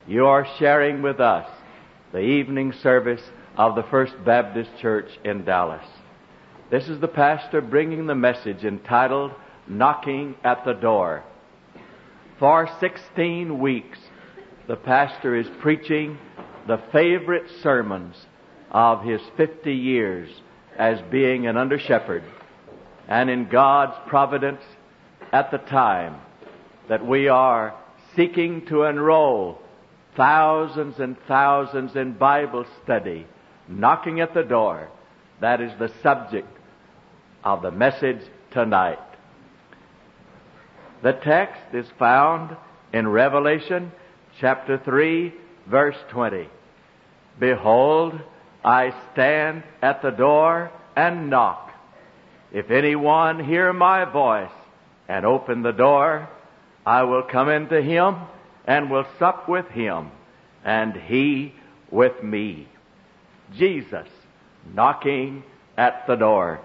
You are sharing with us the evening service of the First Baptist Church in Dallas. This is the pastor bringing the message entitled, Knocking at the Door. For 16 weeks, the pastor is preaching the favorite sermons of his 50 years as being an under-shepherd, and in God's providence at the time that we are seeking to enroll thousands and thousands in Bible study, knocking at the door. That is the subject of the message tonight. The text is found in Revelation chapter 3, verse 20. Behold, I stand at the door and knock. If anyone hear my voice and open the door, I will come into him and will sup with him, and he with me. Jesus knocking at the door.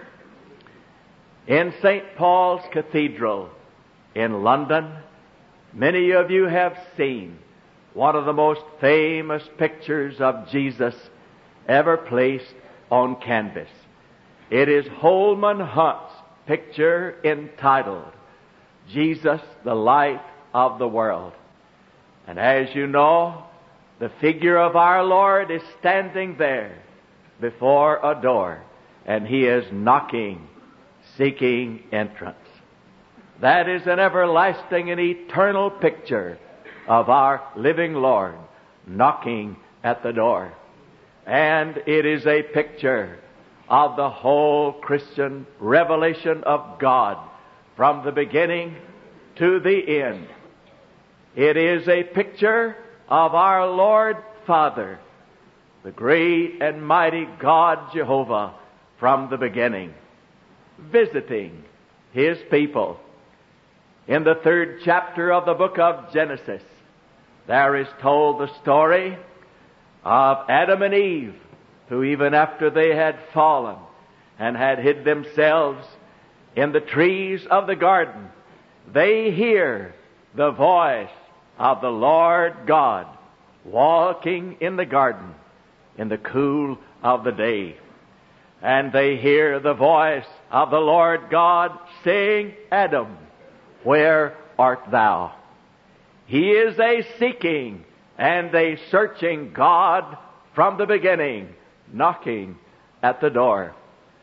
In St. Paul's Cathedral in London, many of you have seen one of the most famous pictures of Jesus ever placed on canvas. It is Holman Hunt's picture entitled, Jesus, the Light of the World. And as you know, the figure of our Lord is standing there before a door, and He is knocking, seeking entrance. That is an everlasting and eternal picture of our living Lord knocking at the door. And it is a picture of the whole Christian revelation of God from the beginning to the end. It is a picture of our Lord Father, the great and mighty God Jehovah from the beginning, visiting His people. In the 3rd chapter of the book of Genesis, there is told the story of Adam and Eve, who even after they had fallen and had hid themselves in the trees of the garden, they hear the voice of the Lord God walking in the garden in the cool of the day. And they hear the voice of the Lord God saying, Adam, where art thou? He is a seeking and a searching God from the beginning, knocking at the door.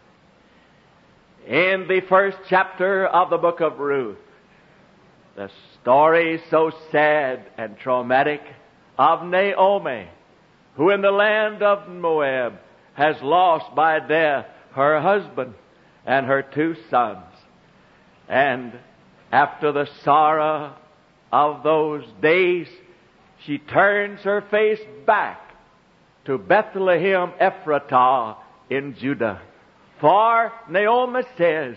In the 1st chapter of the book of Ruth, the story so sad and traumatic of Naomi, who in the land of Moab has lost by death her husband and her 2 sons. And after the sorrow of those days, she turns her face back to Bethlehem Ephratah in Judah. For Naomi says,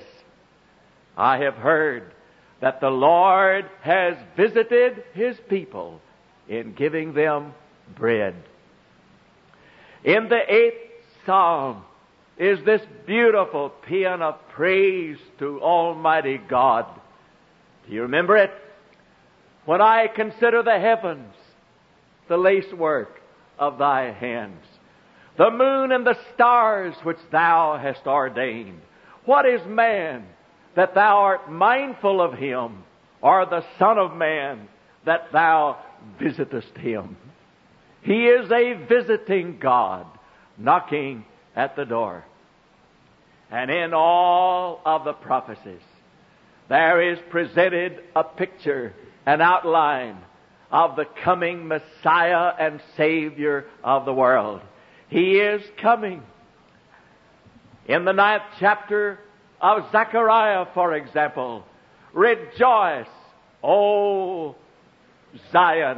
I have heard that the Lord has visited His people in giving them bread. In the 8th Psalm is this beautiful paean of praise to Almighty God. Do you remember it? When I consider the heavens, the lacework of Thy hands, the moon and the stars which Thou hast ordained. What is man that Thou art mindful of him, or the Son of Man that Thou visitest him? He is a visiting God, knocking at the door. And in all of the prophecies, there is presented a picture, an outline of the coming Messiah and Savior of the world. He is coming. In the 9th chapter of Zechariah, for example, rejoice, O Zion,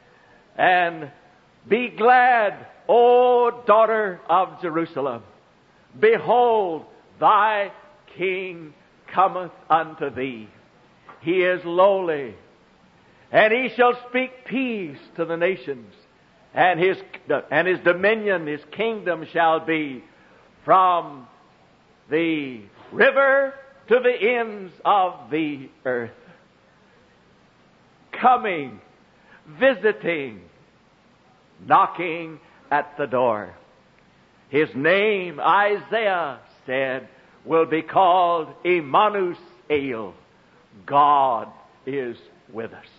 and be glad, O daughter of Jerusalem. Behold, thy King cometh unto thee. He is lowly, and he shall speak peace to the nations, and his dominion, his kingdom shall be from the river to the ends of the earth. Coming, visiting, knocking at the door. His name, Isaiah said, will be called Emmanuel. God is with us.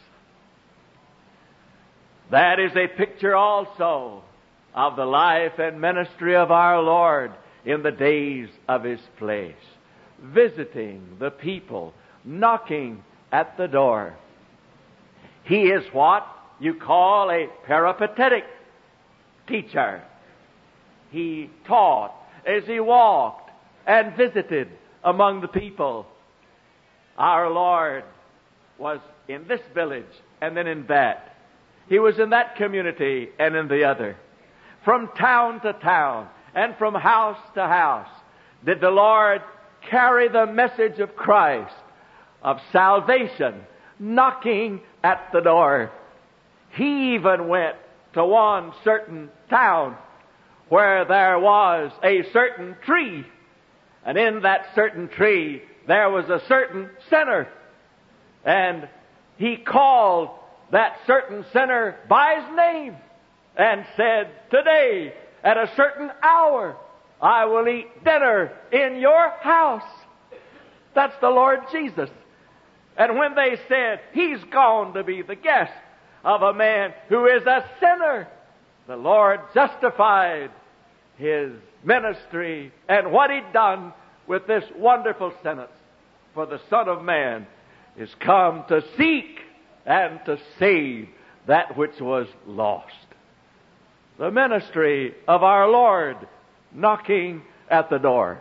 That is a picture also of the life and ministry of our Lord in the days of His flesh, visiting the people, knocking at the door. He is what you call a peripatetic teacher. He taught as He walked and visited among the people. Our Lord was in this village and then in that. He was in that community and in the other. From town to town and from house to house did the Lord carry the message of Christ, of salvation, knocking at the door. He even went to one certain town where there was a certain tree, and in that certain tree there was a certain sinner, and He called that certain sinner by his name and said, "Today, at a certain hour, I will eat dinner in your house." That's the Lord Jesus. And when they said, "He's gone to be the guest of a man who is a sinner," the Lord justified His ministry and what He'd done with this wonderful sentence. For the Son of Man is come to seek and to save that which was lost. The ministry of our Lord knocking at the door.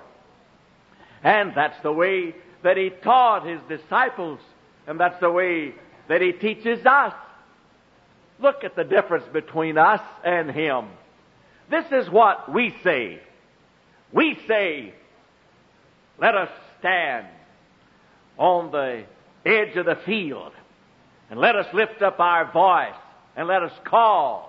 And that's the way that He taught His disciples, and that's the way that He teaches us. Look at the difference between us and Him. This is what we say. We say, "Let us stand on the edge of the field, and let us lift up our voice, and let us call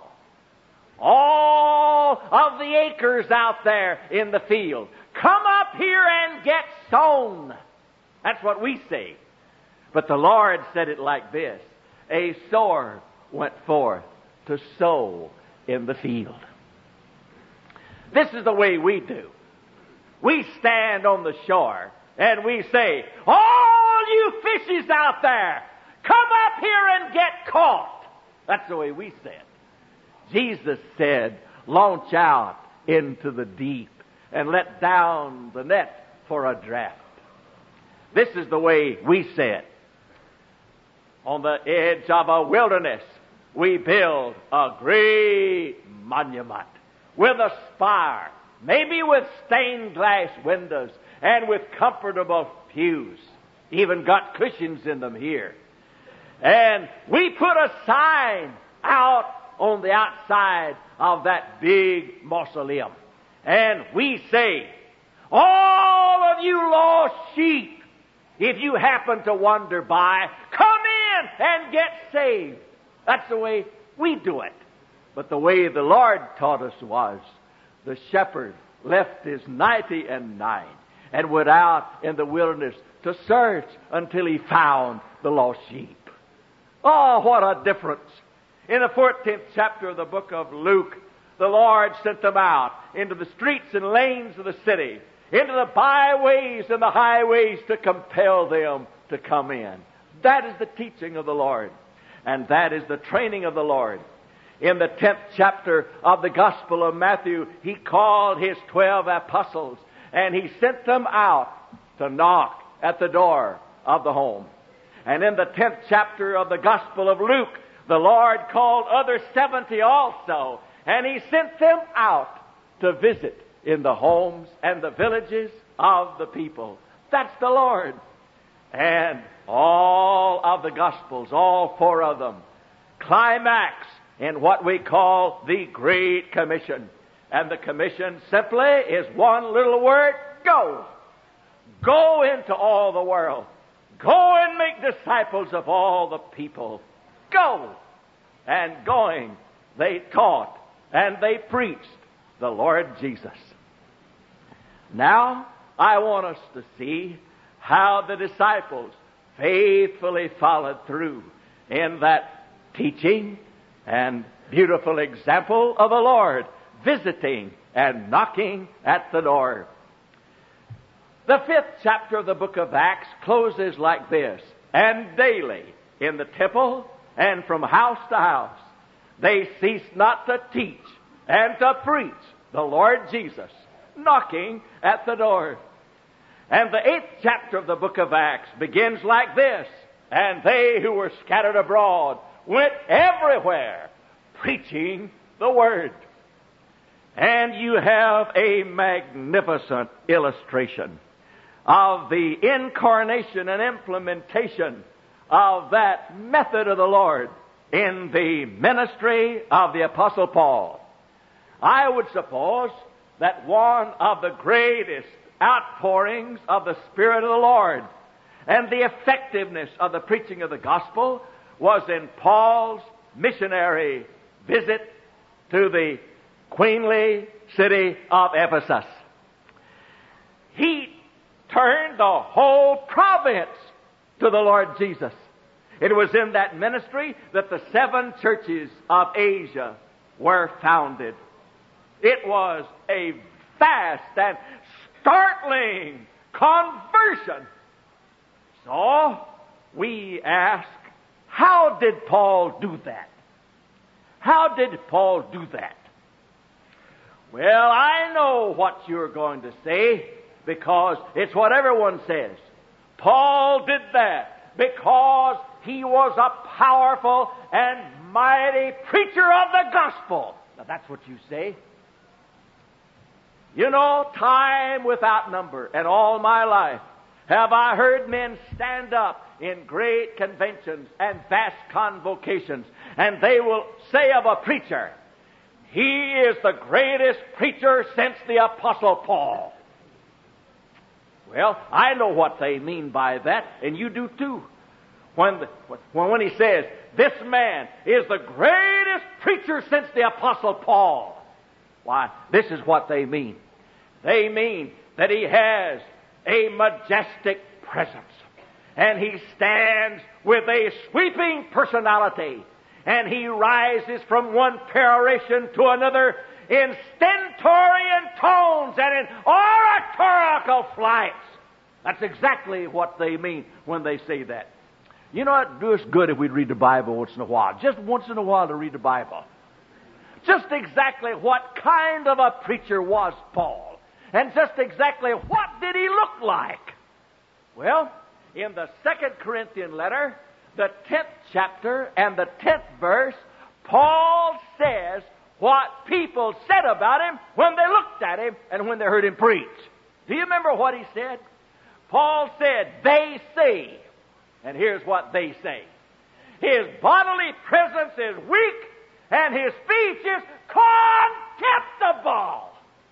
all of the acres out there in the field, come up here and get sown." That's what we say. But the Lord said it like this: a sower went forth to sow in the field. This is the way we do. We stand on the shore and we say, "All you fishes out there, come up here and get caught." That's the way we said. Jesus said, "Launch out into the deep and let down the net for a draught." This is the way we said. On the edge of a wilderness, we build a great monument with a spire, maybe with stained glass windows and with comfortable pews. Even got cushions in them here. And we put a sign out on the outside of that big mausoleum. And we say, "All of you lost sheep, if you happen to wander by, come in and get saved." That's the way we do it. But the way the Lord taught us was, the shepherd left his 99 and went out in the wilderness to search until he found the lost sheep. Oh, what a difference. In the 14th chapter of the book of Luke, the Lord sent them out into the streets and lanes of the city, into the byways and the highways, to compel them to come in. That is the teaching of the Lord. And that is the training of the Lord. In the 10th chapter of the Gospel of Matthew, He called His 12 apostles, and He sent them out to knock at the door of the home. And in the 10th chapter of the Gospel of Luke, the Lord called other 70 also, and He sent them out to visit in the homes and the villages of the people. That's the Lord. And all of the Gospels, all 4 of them, climax in what we call the Great Commission. And the commission simply is one little word: go. Go into all the world. Go and make disciples of all the people. Go. And going, they taught and they preached the Lord Jesus. Now, I want us to see how the disciples faithfully followed through in that teaching and beautiful example of the Lord visiting and knocking at the door. The 5th chapter of the book of Acts closes like this: "And daily in the temple and from house to house they ceased not to teach and to preach the Lord Jesus, knocking at the door." And the 8th chapter of the book of Acts begins like this: "And they who were scattered abroad went everywhere preaching the word." And you have a magnificent illustration of the incarnation and implementation of that method of the Lord in the ministry of the Apostle Paul. I would suppose that one of the greatest outpourings of the Spirit of the Lord and the effectiveness of the preaching of the gospel was in Paul's missionary visit to the queenly city of Ephesus. He turned the whole province to the Lord Jesus. It was in that ministry that the 7 churches of Asia were founded. It was a vast and startling conversion. So, we ask, how did Paul do that? How did Paul do that? Well, I know what you're going to say, because it's what everyone says. Paul did that because he was a powerful and mighty preacher of the gospel. Now, that's what you say. You know, time without number, and all my life, have I heard men stand up in great conventions and vast convocations, and they will say of a preacher, "He is the greatest preacher since the Apostle Paul." Well, I know what they mean by that, and you do too. When he says, "This man is the greatest preacher since the Apostle Paul," why, this is what they mean. They mean that he has a majestic presence, and he stands with a sweeping personality, and he rises from one peroration to another in stentorian tones and in oratorical flights. That's exactly what they mean when they say that. You know, it'd do us good if we'd read the Bible once in a while. Just once in a while to read the Bible. Just exactly what kind of a preacher was Paul? And just exactly what did he look like? Well, in the 2 Corinthian letter, the 10th chapter and the 10th verse, Paul says what people said about him when they looked at him and when they heard him preach. Do you remember what he said? Paul said, "They say," and here's what they say: "His bodily presence is weak and his speech is contemptible."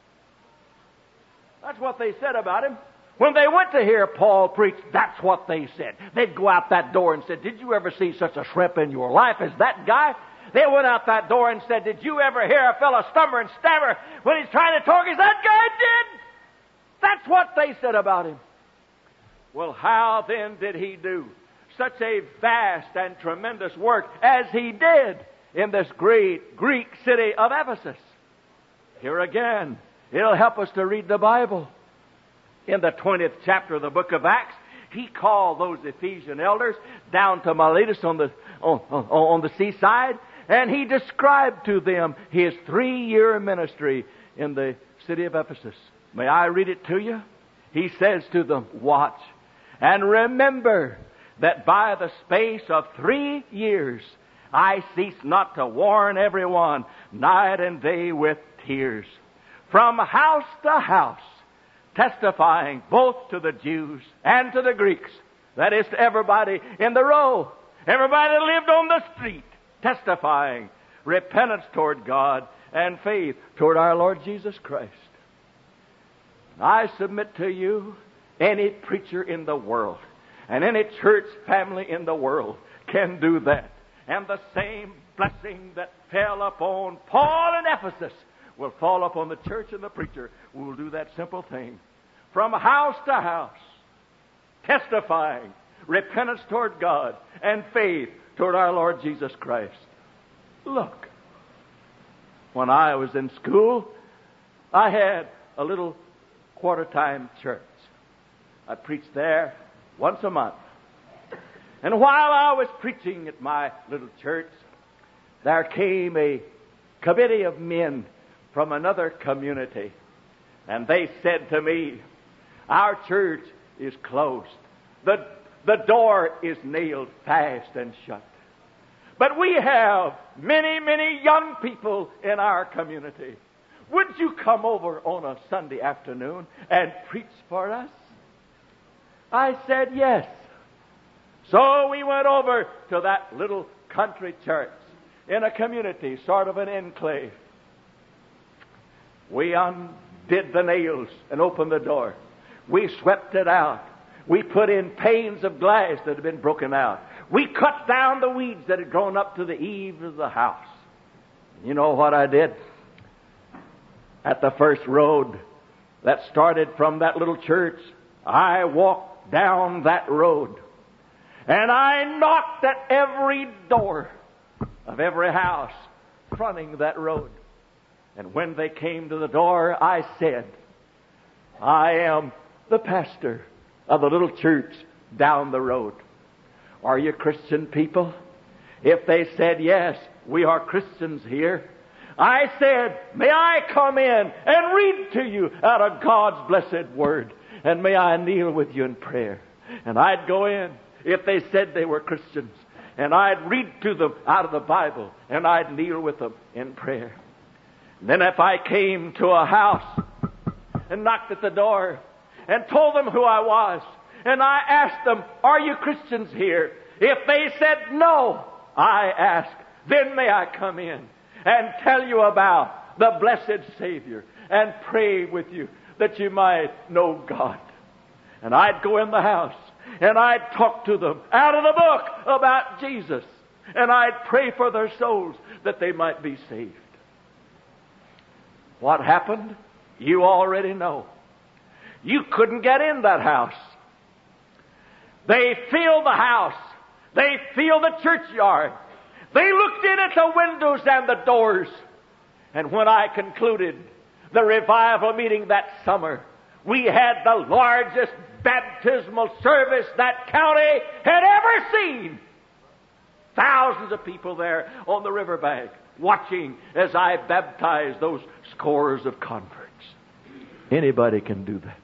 That's what they said about him. When they went to hear Paul preach, that's what they said. They'd go out that door and said, "Did you ever see such a shrimp in your life as that guy?" They went out that door and said, "Did you ever hear a fellow stumble and stammer when he's trying to talk as that guy did?" That's what they said about him. Well, how then did he do such a vast and tremendous work as he did in this great Greek city of Ephesus? Here again, it'll help us to read the Bible. In the 20th chapter of the book of Acts, he called those Ephesian elders down to Miletus on the seaside, and he described to them his 3-year ministry in the city of Ephesus. May I read it to you? He says to them, "Watch and remember that by the space of 3 years I cease not to warn everyone night and day with tears, from house to house, testifying both to the Jews and to the Greeks," that is, to everybody in the row, everybody that lived on the street, testifying repentance toward God and faith toward our Lord Jesus Christ. I submit to you, any preacher in the world and any church family in the world can do that. And the same blessing that fell upon Paul in Ephesus will fall upon the church and the preacher who will do that simple thing. From house to house, testifying repentance toward God and faith toward our Lord Jesus Christ. Look, when I was in school, I had a little quarter-time church. I preached there once a month. And while I was preaching at my little church, there came a committee of men from another community. And they said to me, our church is closed. The door is nailed fast and shut. But we have many, many young people in our community. Would you come over on a Sunday afternoon and preach for us? I said yes. So we went over to that little country church in a community, sort of an enclave. We undid the nails and opened the door. We swept it out. We put in panes of glass that had been broken out. We cut down the weeds that had grown up to the eaves of the house. You know what I did? At the first road that started from that little church, I walked down that road. And I knocked at every door of every house fronting that road. And when they came to the door, I said, I am the pastor of the little church down the road. Are you Christian people? If they said, yes, we are Christians here, I said, may I come in and read to you out of God's blessed word? And may I kneel with you in prayer? And I'd go in if they said they were Christians. And I'd read to them out of the Bible. And I'd kneel with them in prayer. And then if I came to a house and knocked at the door and told them who I was, and I asked them, are you Christians here? If they said no, I asked, then may I come in and tell you about the blessed Savior and pray with you that you might know God. And I'd go in the house and I'd talk to them out of the book about Jesus. And I'd pray for their souls that they might be saved. What happened? You already know. You couldn't get in that house. They filled the house. They filled the churchyard. They looked in at the windows and the doors. And when I concluded the revival meeting that summer, we had the largest baptismal service that county had ever seen. Thousands of people there on the riverbank watching as I baptized those scores of converts. Anybody can do that.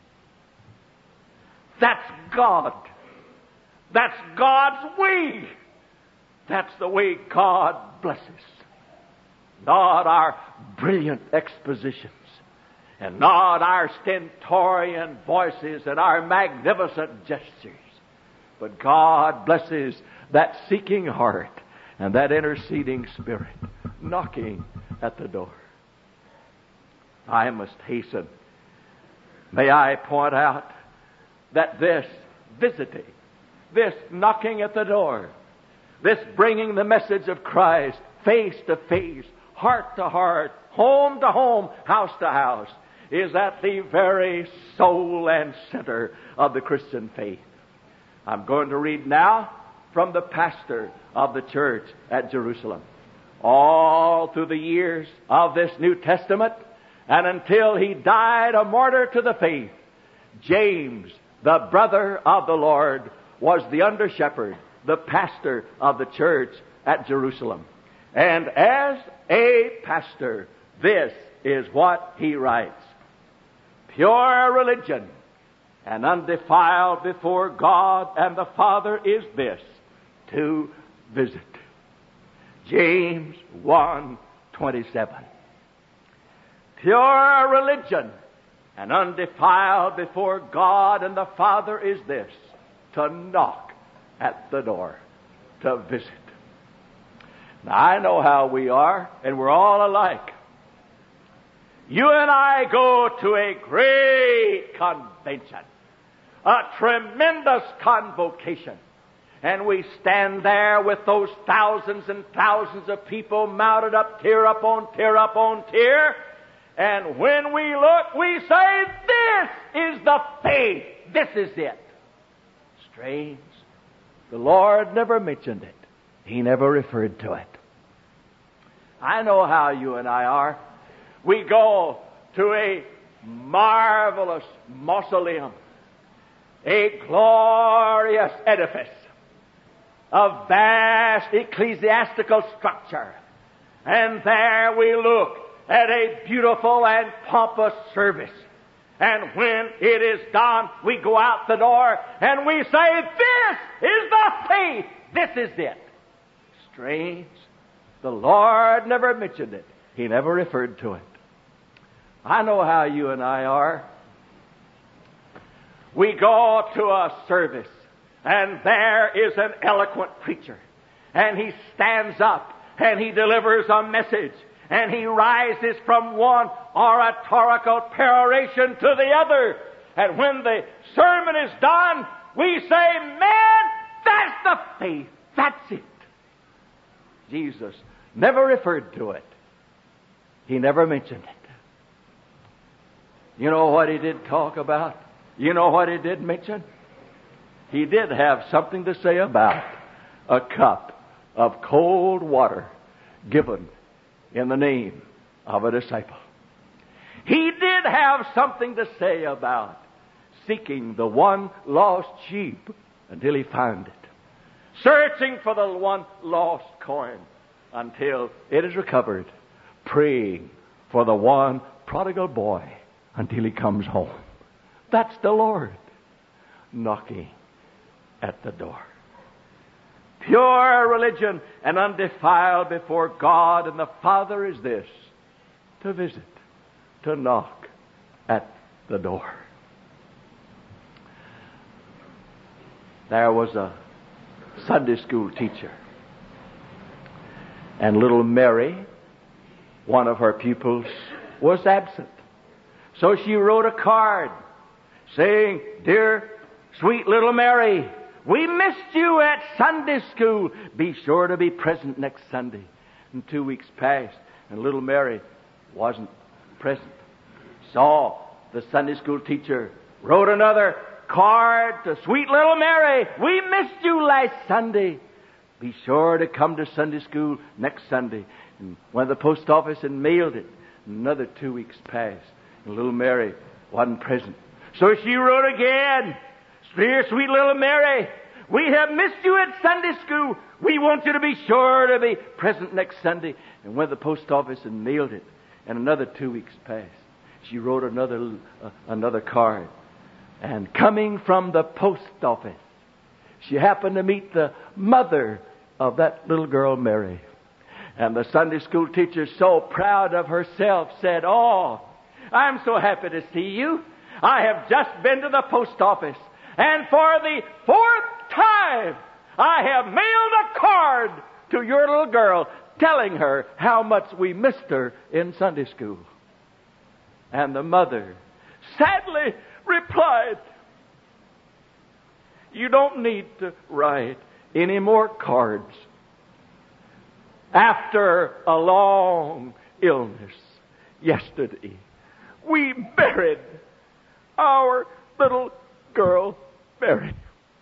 That's God. That's God's way. That's the way God blesses. Not our brilliant expositions, and not our stentorian voices and our magnificent gestures. But God blesses that seeking heart and that interceding spirit knocking at the door. I must hasten. May I point out that this visiting, this knocking at the door, this bringing the message of Christ face to face, heart to heart, home to home, house to house, is at the very soul and center of the Christian faith. I'm going to read now from the pastor of the church at Jerusalem. All through the years of this New Testament, and until he died a martyr to the faith, James, the brother of the Lord, was the under-shepherd, the pastor of the church at Jerusalem. And as a pastor, this is what he writes. Pure religion and undefiled before God and the Father is this, to visit. James 1:27. Pure religion and undefiled before God and the Father is this, to knock at the door, to visit. Now, I know how we are, and we're all alike. You and I go to a great convention, a tremendous convocation, and we stand there with those thousands and thousands of people mounted up tier upon tier upon tier, and when we look, we say, this is the faith. This is it. Strange. The Lord never mentioned it. He never referred to it. I know how you and I are. We go to a marvelous mausoleum, a glorious edifice, a vast ecclesiastical structure, and there we look at a beautiful and pompous service. And when it is done, we go out the door and we say, this is the faith. This is it. Strange. The Lord never mentioned it. He never referred to it. I know how you and I are. We go to a service, and there is an eloquent preacher, and he stands up and he delivers a message, and he rises from one oratorical peroration to the other. And when the sermon is done, we say, man, that's the faith. That's it. Jesus never referred to it. He never mentioned it. You know what he did talk about? You know what he did mention? He did have something to say about a cup of cold water given in the name of a disciple. He did have something to say about seeking the one lost sheep until he found it. Searching for the one lost coin until it is recovered. Praying for the one prodigal boy until he comes home. That's the Lord knocking at the door. Pure religion and undefiled before God and the Father is this: to visit, to knock at the door. There was a Sunday school teacher, and little Mary, one of her pupils, was absent. So she wrote a card saying, "Dear, sweet little Mary, we missed you at Sunday school. Be sure to be present next Sunday." And 2 weeks passed, and little Mary wasn't present. So the Sunday school teacher wrote another card to sweet little Mary. "We missed you last Sunday. Be sure to come to Sunday school next Sunday." And went to the post office and mailed it. Another 2 weeks passed, and little Mary wasn't present. So she wrote again, "Dear sweet little Mary, we have missed you at Sunday school. We want you to be sure to be present next Sunday." And went to the post office and mailed it. And another 2 weeks passed. She wrote another card. And coming from the post office, she happened to meet the mother of that little girl, Mary. And the Sunday school teacher, so proud of herself, said, "Oh, I'm so happy to see you. I have just been to the post office, and for the 4th time, I have mailed a card to your little girl telling her how much we missed her in Sunday school." And the mother sadly replied, "You don't need to write any more cards. After a long illness yesterday, we buried our little girl, Mary."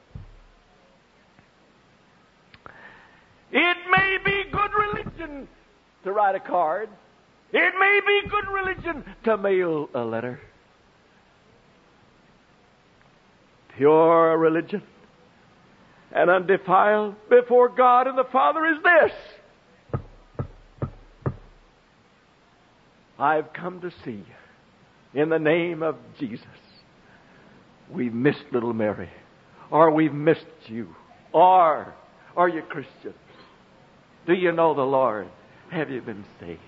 It may be good religion to write a card. It may be good religion to mail a letter. Pure religion and undefiled before God and the Father is this: I've come to see you in the name of Jesus. We've missed little Mary, or we've missed you, or are you Christian? Do you know the Lord? Have you been saved?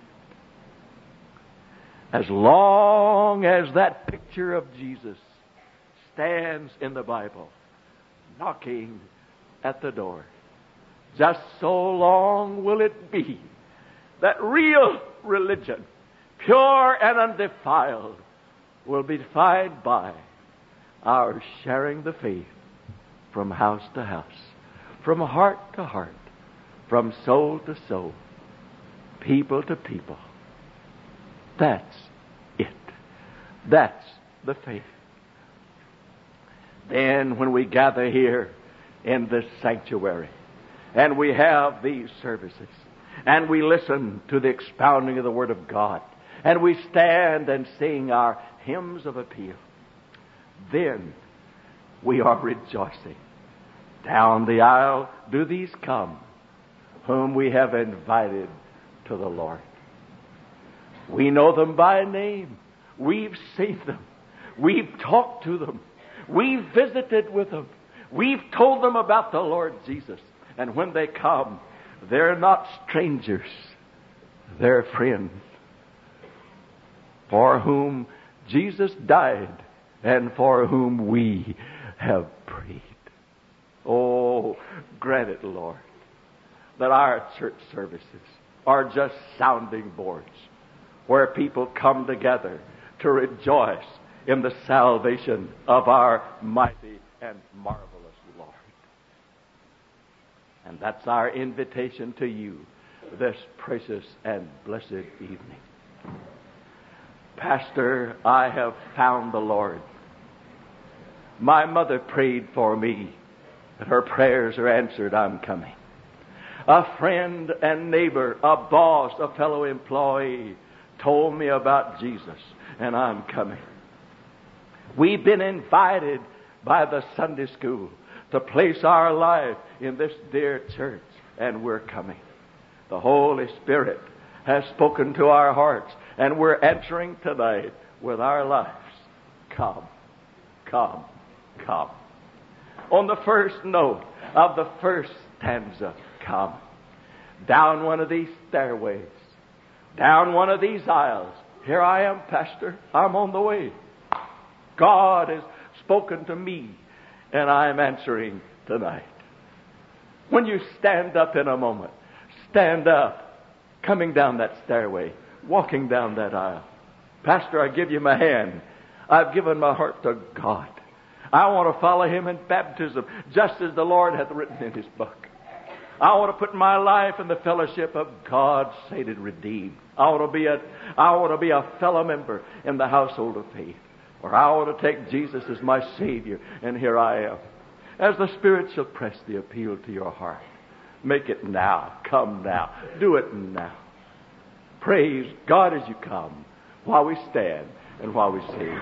As long as that picture of Jesus stands in the Bible, knocking at the door, just so long will it be that real religion, pure and undefiled, will be defined by our sharing the faith from house to house, from heart to heart, from soul to soul, people to people. That's it. That's the faith. Then when we gather here in this sanctuary and we have these services and we listen to the expounding of the Word of God, and we stand and sing our hymns of appeal, then we are rejoicing. Down the aisle do these come, whom we have invited to the Lord. We know them by name. We've seen them. We've talked to them. We've visited with them. We've told them about the Lord Jesus. And when they come, they're not strangers. They're friends, for whom Jesus died and for whom we have prayed. Oh, grant it, Lord, that our church services are just sounding boards where people come together to rejoice in the salvation of our mighty and marvelous Lord. And that's our invitation to you this precious and blessed evening. Pastor, I have found the Lord. My mother prayed for me, and her prayers are answered. I'm coming. A friend and neighbor, a boss, a fellow employee told me about Jesus, and I'm coming. We've been invited by the Sunday school to place our life in this dear church, and we're coming. The Holy Spirit has spoken to our hearts, and we're answering tonight with our lives. Come, come, come. On the first note of the first stanza, come. Down one of these stairways, down one of these aisles. Here I am, Pastor. I'm on the way. God has spoken to me, and I'm answering tonight. When you stand up in a moment, stand up, coming down that stairway, walking down that aisle. Pastor, I give you my hand. I've given my heart to God. I want to follow Him in baptism, just as the Lord hath written in His book. I want to put my life in the fellowship of God's sainted redeemed. I want to be a fellow member in the household of faith. Or I want to take Jesus as my Savior, and here I am. As the Spirit shall press the appeal to your heart, make it now. Come now. Do it now. Praise God as you come, while we stand and while we sing.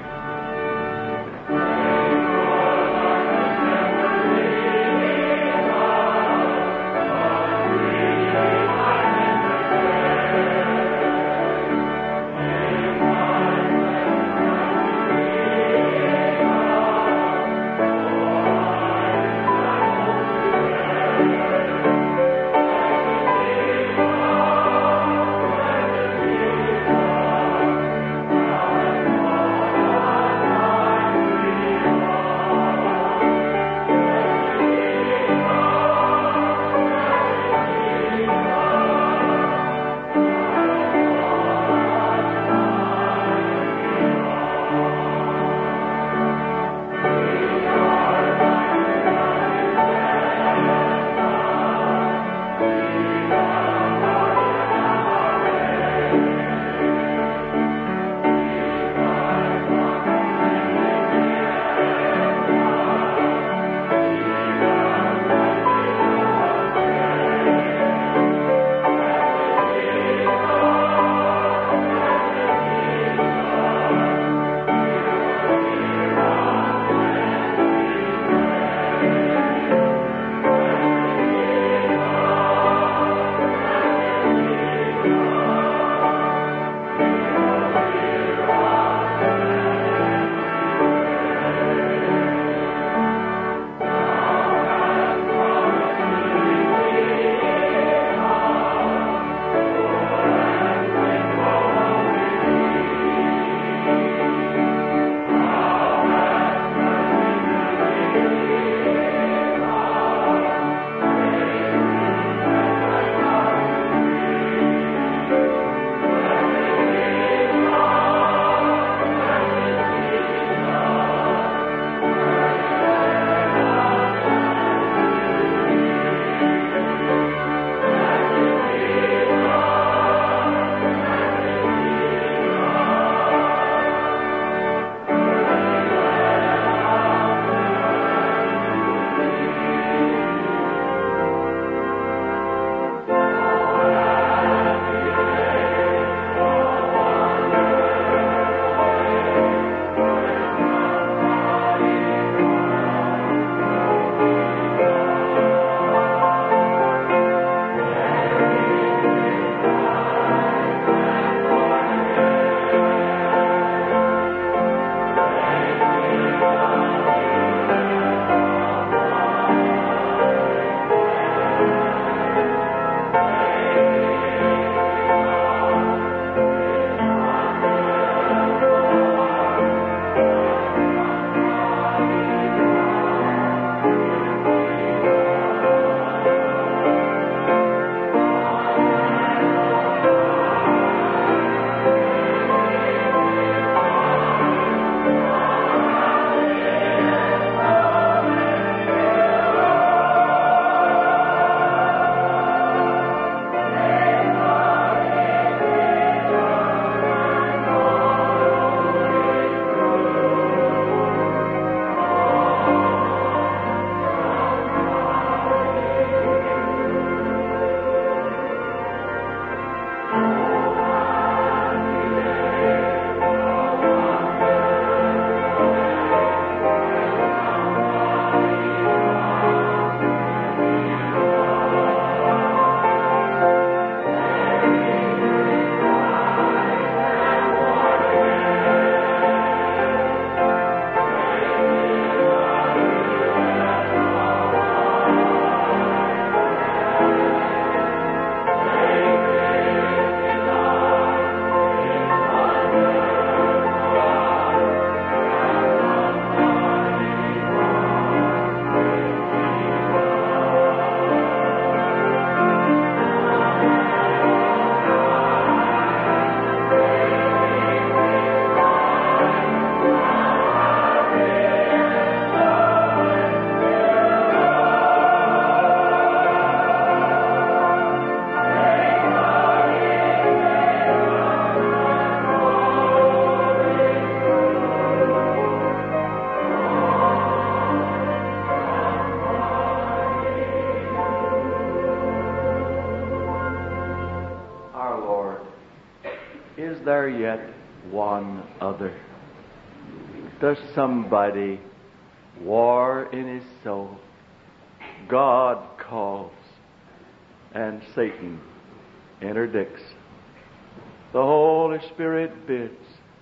Lord, is there yet one other? Does somebody war in his soul? God calls and Satan interdicts. The Holy Spirit bids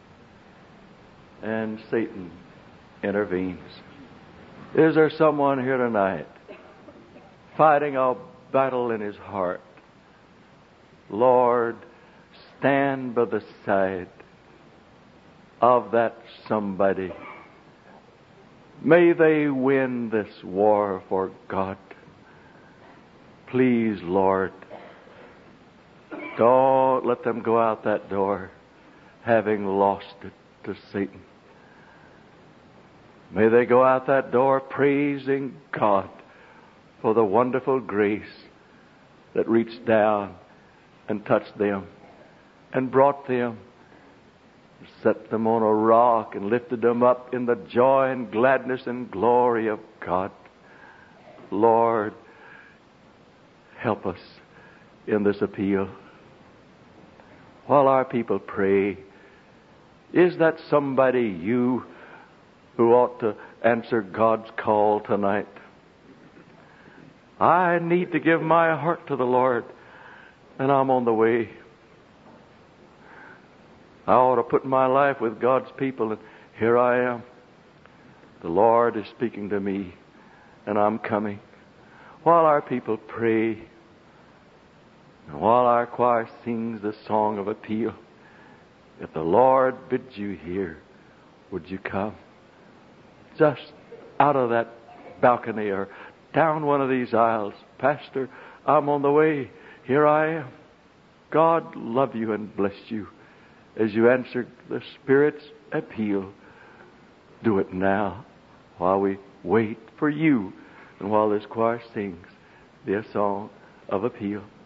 and Satan intervenes. Is there someone here tonight fighting a battle in his heart? Lord, stand by the side of that somebody. May they win this war for God. Please, Lord, don't let them go out that door having lost it to Satan. May they go out that door praising God for the wonderful grace that reached down and touched them and brought them, set them on a rock and lifted them up in the joy and gladness and glory of God. Lord, help us in this appeal. While our people pray, is that somebody you who ought to answer God's call tonight? I need to give my heart to the Lord, and I'm on the way. I ought to put my life with God's people, and here I am. The Lord is speaking to me, and I'm coming. While our people pray, and while our choir sings the song of appeal, if the Lord bids you here, would you come? Just out of that balcony or down one of these aisles. Pastor, I'm on the way. Here I am. God love you and bless you as you answer the Spirit's appeal. Do it now while we wait for you and while this choir sings the song of appeal.